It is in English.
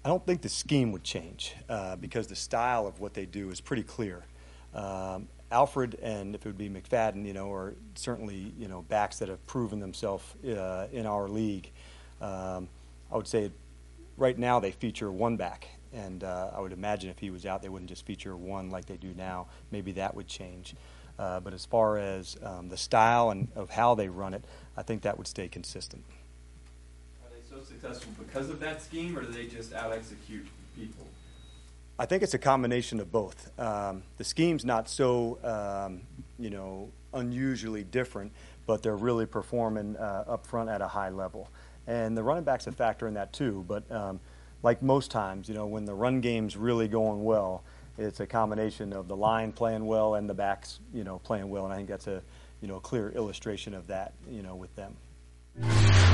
I don't think the scheme would change because the style of what they do is pretty clear. Alfred and if it would be McFadden, or certainly, backs that have proven themselves in our league. I would say right now they feature one back, and I would imagine if he was out, they wouldn't just feature one like they do now. Maybe that would change. But as far as the style and of how they run it, I think that would stay consistent. Are they so successful because of that scheme, or do they just out-execute people? I think it's a combination of both. The scheme's not so, unusually different, but they're really performing up front at a high level. And the running back's a factor in that too. But like most times, when the run game's really going well, it's a combination of the line playing well and the backs, playing well. And I think that's a, clear illustration of that, with them.